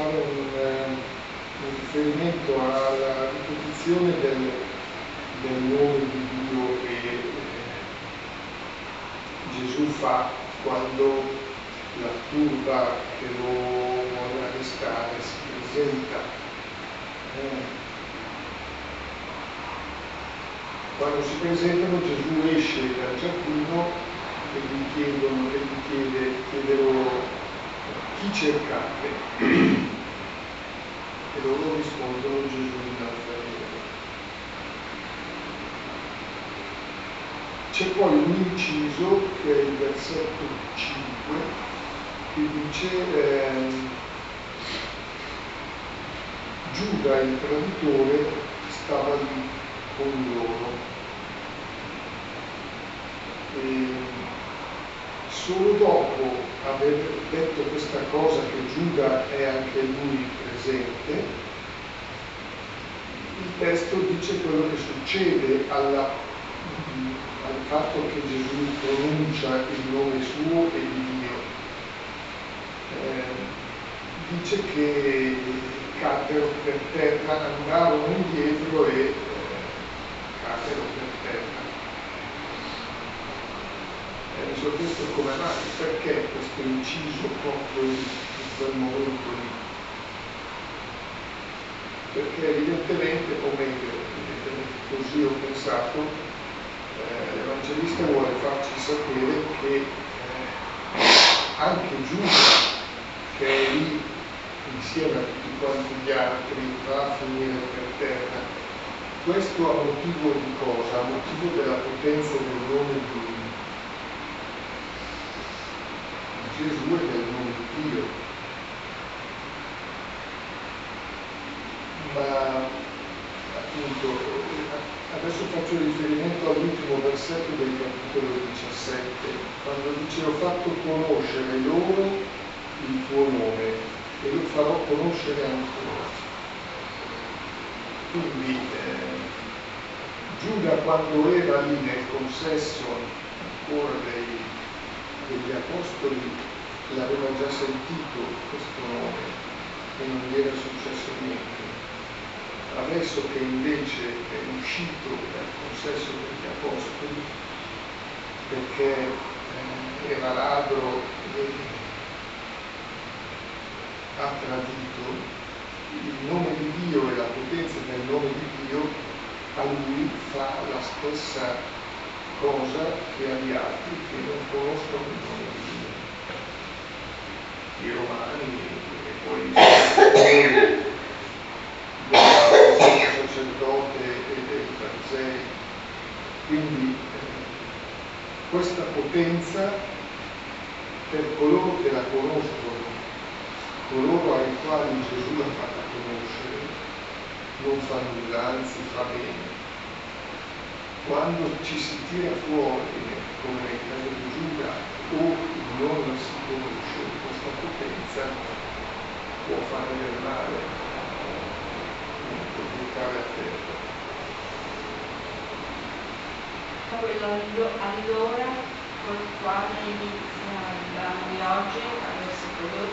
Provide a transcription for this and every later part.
fare un riferimento alla ripetizione del nome di Dio che Gesù fa quando la turba che lo vuole arrestare si presenta. Quando si presentano, Gesù esce dal giardino e gli chiede loro chi cercate, e loro rispondono Gesù di Nazareno. C'è poi un inciso che è il versetto 5 che dice Giuda il traditore stava lì con loro. E solo dopo aver detto questa cosa, che Giuda è anche lui presente, il testo dice quello che succede al fatto che Gesù pronuncia il nome suo e di Dio. Dice che caddero per terra, andarono indietro e caddero per terra. Mi sono chiesto come mai, perché questo inciso proprio in quel momento lì? Perché evidentemente, o meglio, così ho pensato, l'Evangelista vuole farci sapere che anche Giuda, che è lì insieme a tutti quanti gli altri, va a finire per terra. Questo a motivo di cosa? A motivo della potenza del nome di Gesù e del nome di Dio. Ma appunto adesso faccio riferimento all'ultimo versetto del capitolo 17, quando dice ho fatto conoscere loro il tuo nome e lo farò conoscere ancora. Quindi Giuda, quando era lì nel consesso ancora degli apostoli, l'aveva già sentito questo nome e non gli era successo niente. Adesso che invece è uscito dal consesso degli apostoli perché era ladro e ha tradito, il nome di Dio e la potenza del nome di Dio a lui fa la stessa cosa che agli altri che non conoscono il nome di Dio. I romani e poi i del sacerdote e dei farisei. Quindi questa potenza per coloro che la conoscono, coloro ai quali Gesù l'ha fatta conoscere, non fa nulla, anzi fa bene. Quando ci si tira fuori, come nel caso di Giuda, o non si conosce questa potenza, può fare del male, può buttare a terra. Quello allora con il quale inizia il brano di oggi, al versetto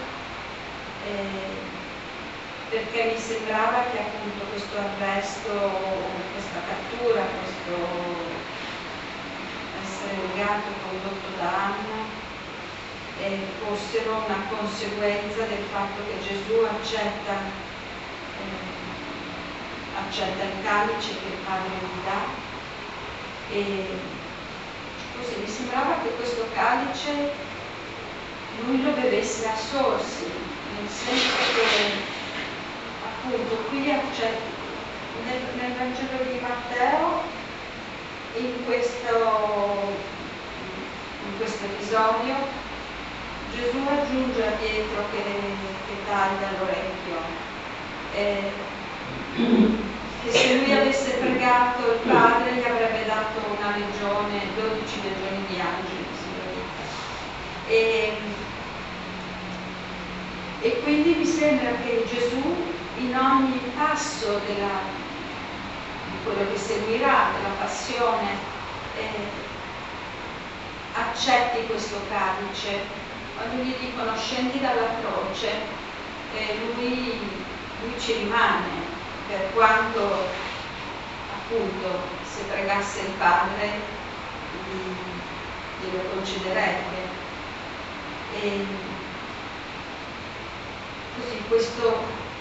12, perché mi sembrava che appunto questo arresto, questa cattura, questo essere legato e condotto da Anna fossero una conseguenza del fatto che Gesù accetta il calice che il Padre gli dà, e così mi sembrava che questo calice lui lo bevesse a sorsi, nel senso che appunto qui accetta nel Vangelo di Matteo, in questo episodio Gesù aggiunge a Pietro che taglia l'orecchio, che se lui avesse pregato il Padre gli avrebbe dato una legione, 12 legioni di angeli, e quindi mi sembra che Gesù in ogni passo di quello che seguirà, della passione, accetti questo calice. Quando gli dicono scendi dalla croce, che lui ci rimane, per quanto appunto se pregasse il Padre glielo concederebbe. E così questo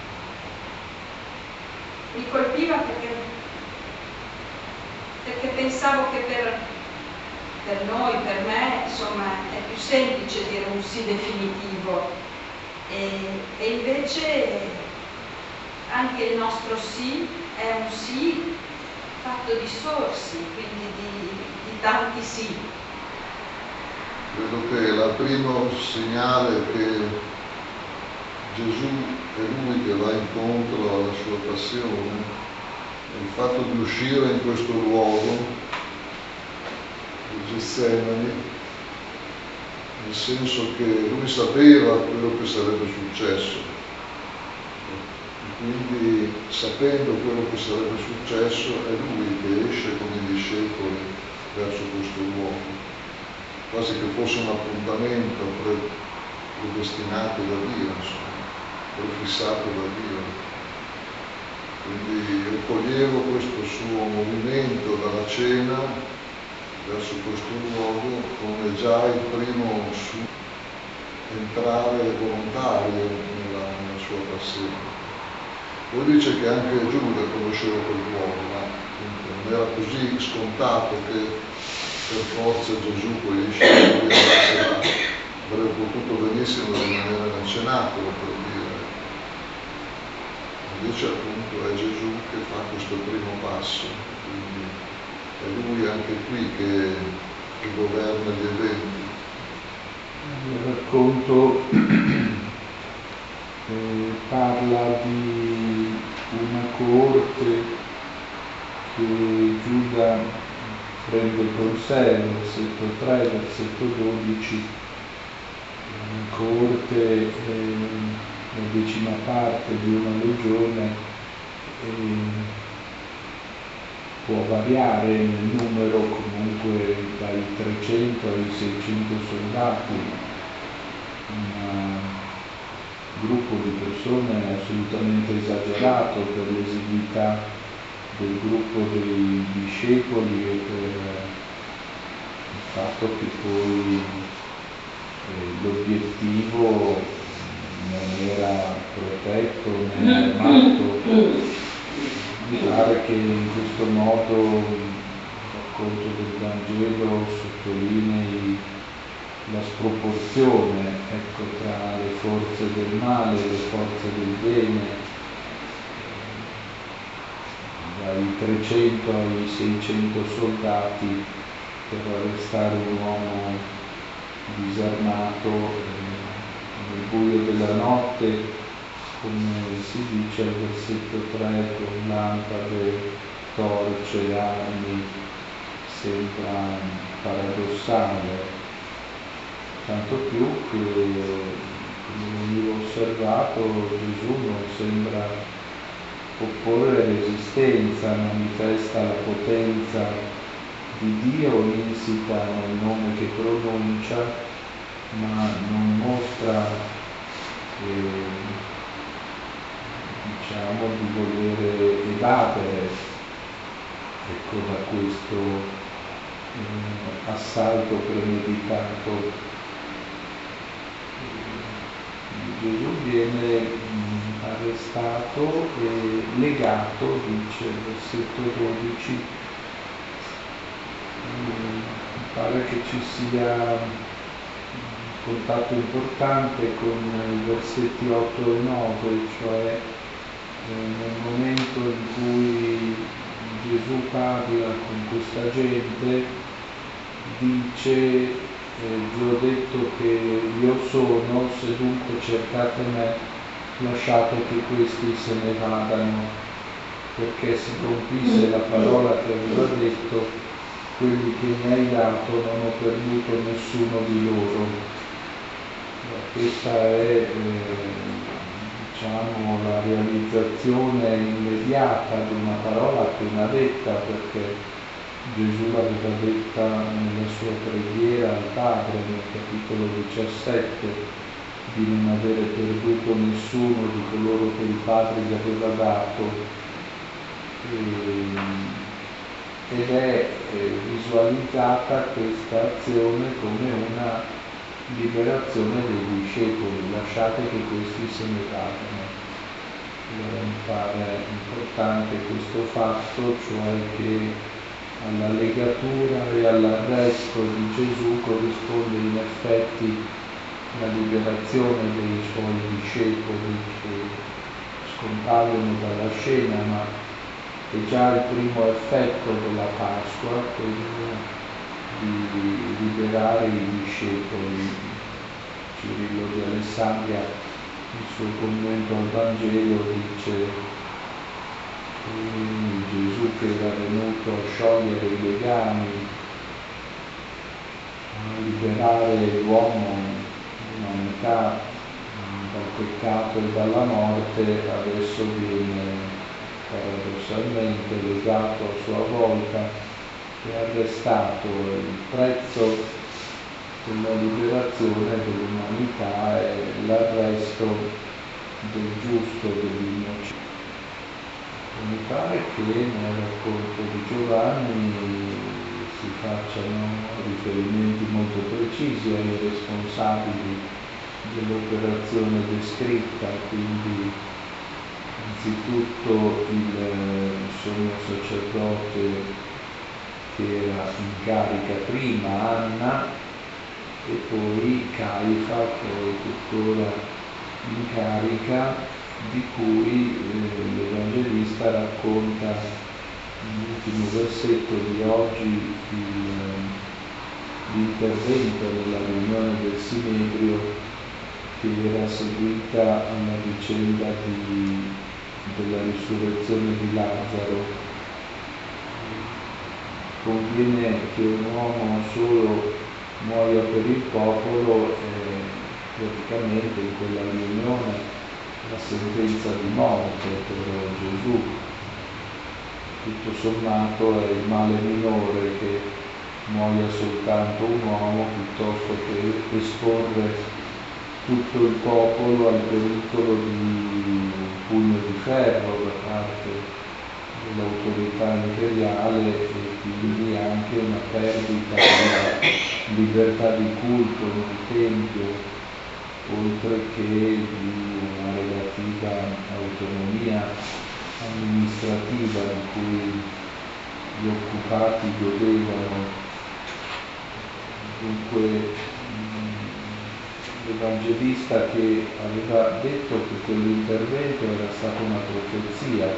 mi colpiva perché pensavo che per noi, per me, insomma, è più semplice dire un sì definitivo e invece anche il nostro sì è un sì fatto di sorsi, quindi di tanti sì. Credo che il primo segnale che Gesù è Lui che va incontro alla sua passione è il fatto di uscire in questo luogo, Getsemani, nel senso che Lui sapeva quello che sarebbe successo. Quindi, sapendo quello che sarebbe successo, è Lui che esce con i discepoli verso questo luogo, quasi che fosse un appuntamento predestinato da Dio, insomma, prefissato da Dio. Quindi io coglievo questo suo movimento dalla cena verso questo luogo come già il primo suo entrare volontario nella sua passione. Poi dice che anche Giuda conosceva quel luogo, ma non era così scontato che per forza Gesù con gli discepoli avrebbe potuto benissimo rimanere nel cenacolo, per dire. Invece appunto è Gesù che fa questo primo passo, quindi è Lui anche qui che governa gli eventi. Il racconto parla di una coorte che Giuda prende con sé, versetto 3, versetto 12, coorte la 10ª parte di una legione, può variare nel numero, comunque dai 300 ai 600 soldati, un gruppo di persone assolutamente esagerato per l'esiguità del gruppo dei discepoli e per il fatto che poi l'obiettivo non era protetto né armato. Mi pare che in questo modo il racconto del Vangelo sottolinei la sproporzione, ecco, tra le forze del male e le forze del bene. Dai 300 ai 600 soldati per arrestare un uomo disarmato nel buio della notte, come si dice al versetto 3, con lampade, torce, armi, sembra paradossale. Tanto più che, come ho osservato, Gesù non sembra opporre resistenza, manifesta la potenza di Dio insita nel nome che pronuncia, ma non mostra di voler evadere, ecco, da questo assalto premeditato. Gesù viene arrestato e legato, dice il versetto 12. Mi pare che ci sia un contatto importante con i versetti 8 e 9, cioè nel momento in cui Gesù parla con questa gente, dice: vi ho detto che io sono, se dunque cercate me, lasciate che questi se ne vadano, perché si compisse la parola che aveva detto: quelli che mi hai dato non ho perduto nessuno di loro. Questa è la realizzazione immediata di una parola appena detta, perché Gesù l'aveva detta nella sua preghiera al Padre nel capitolo 17, di non avere perduto nessuno di coloro che il Padre gli aveva dato, ed è visualizzata questa azione come una liberazione dei discepoli, lasciate che questi se ne vadano. Allora mi pare importante questo fatto, cioè che alla legatura e all'arresto di Gesù corrisponde in effetti la liberazione dei suoi discepoli che scompaiono dalla scena, ma è già il primo effetto della Pasqua, quello di liberare i discepoli. Cirillo di Alessandria, nel suo commento al Vangelo, dice che Gesù, che era venuto a sciogliere i legami, a liberare l'uomo l'umanità dal peccato e dalla morte, adesso viene paradossalmente legato a sua volta e arrestato. Il prezzo della liberazione dell'umanità è l'arresto del giusto, dell'innocente. Mi pare che nel racconto di Giovanni si facciano riferimenti molto precisi ai responsabili dell'operazione descritta, quindi anzitutto il sommo sacerdote che era in carica prima, Anna, e poi Caifa, che è tuttora in carica, di cui l'Evangelista racconta nell'ultimo versetto di oggi l'intervento nella riunione del Sinedrio che era seguita alla vicenda della risurrezione di Lazzaro. Conviene che un uomo solo muoia per il popolo e praticamente in quella riunione la sentenza di morte per Gesù. Tutto sommato è il male minore che muoia soltanto un uomo piuttosto che esporre tutto il popolo al pericolo di un pugno di ferro da parte dell'autorità imperiale e quindi anche una perdita della libertà di culto nel Tempio, oltre che di una relativa autonomia amministrativa di cui gli occupati godevano. Dunque l'Evangelista, che aveva detto che quell'intervento era stata una profezia,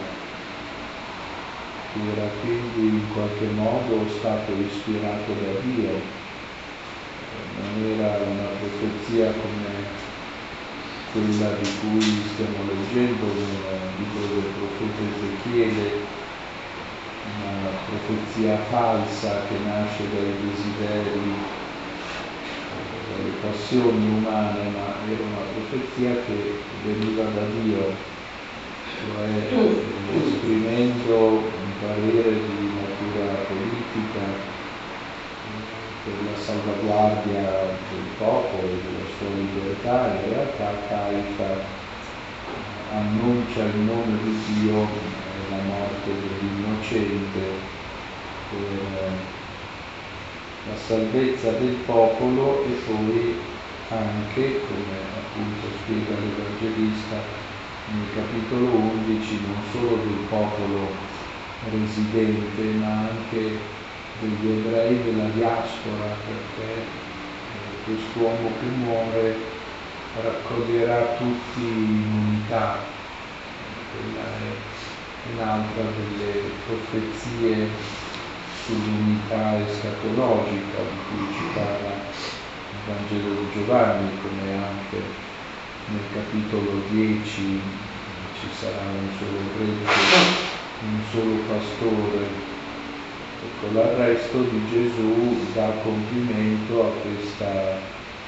che era quindi in qualche modo stato ispirato da Dio, non era una profezia come quella di cui stiamo leggendo nel libro del profeta Ezechiele, una profezia falsa che nasce dai desideri, dalle passioni umane, ma era una profezia che veniva da Dio, cioè esprimendo un parere di natura politica per la salvaguardia del popolo e della sua libertà. In realtà Caifa annuncia il nome di Dio e la morte dell'innocente per la salvezza del popolo, e poi anche, come appunto spiega l'Evangelista nel capitolo 11, non solo del popolo residente ma anche degli ebrei della diaspora, perché quest'uomo che muore raccoglierà tutti in unità. Quella è un'altra delle profezie sull'unità escatologica di cui ci parla il Vangelo di Giovanni, come anche nel capitolo 10 ci sarà un solo gregge, un solo pastore. Ecco, l'arresto di Gesù dà compimento a questa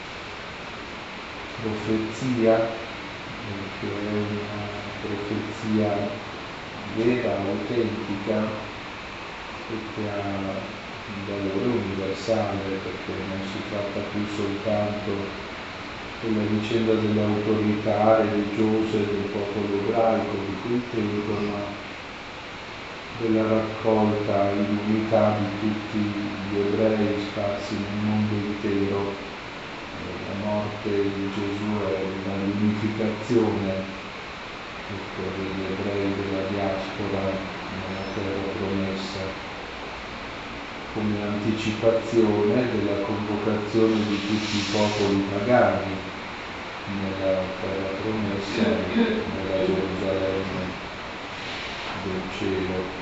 profezia, che è una profezia vera, autentica, e che ha un valore universale, perché non si tratta più soltanto sulla vicenda dell'autorità religiosa e del popolo ebraico di quel tempo, ma della raccolta in unità di tutti gli ebrei sparsi nel mondo intero. La morte di Gesù è una unificazione degli ebrei della diaspora nella terra promessa, come anticipazione della convocazione di tutti i popoli pagani nella terra promessa, nella Gerusalemme del cielo.